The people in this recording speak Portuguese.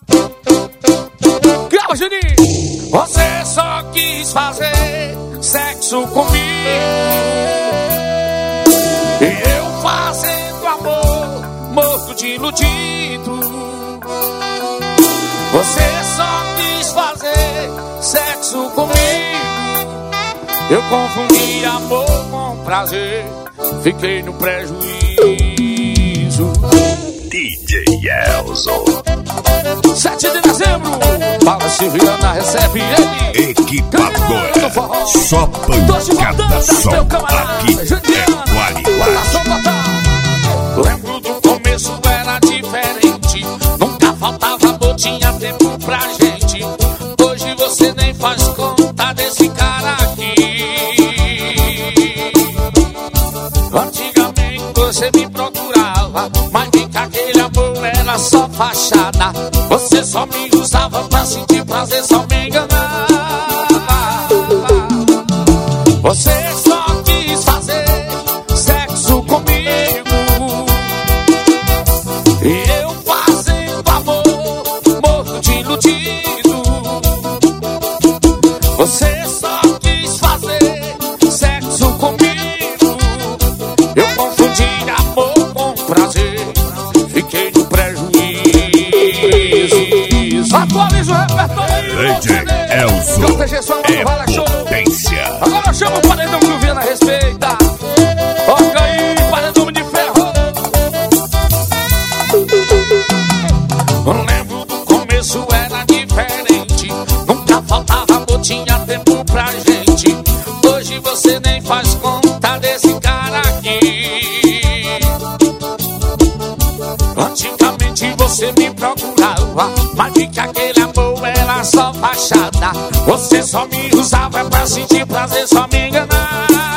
Calma, Juninho. Você só quis fazer sexo comigo e eu fazendo amor, morto de iludido. Você só quis fazer sexo comigo, eu confundi amor com prazer, fiquei no prejuízo. DJ Elzo. 7 de dezembro, Paula Silviana recebe ele. Equipadora, só pancada, só aqui é qualidade. Lembro do começo, era diferente, nunca faltava amor, tinha tempo pra gente. Hoje você nem faz conta desse cara aqui. Antigamente você me procurava, mas bem que aquele amor era só fachada. Você só me usava pra sentir prazer, só me enganava. Você só quis fazer sexo comigo e eu fazendo amor, morto de iludido. Você só quis fazer sexo comigo, eu confundi amor com prazer, fiquei no prejuízo. Atualiza o repertório. DJ Elzo é potência. Agora eu chamo o paredão que o Viana respeita. Toca aí, paredão de ferro. Eu lembro do começo, era diferente, nunca faltava amor, tinha tempo pra gente. Hoje você nem faz conta desse cara aqui. Antigamente você me procurava, mas vi que aquele amor era só fachada. Você só me usava pra sentir prazer, só me enganava.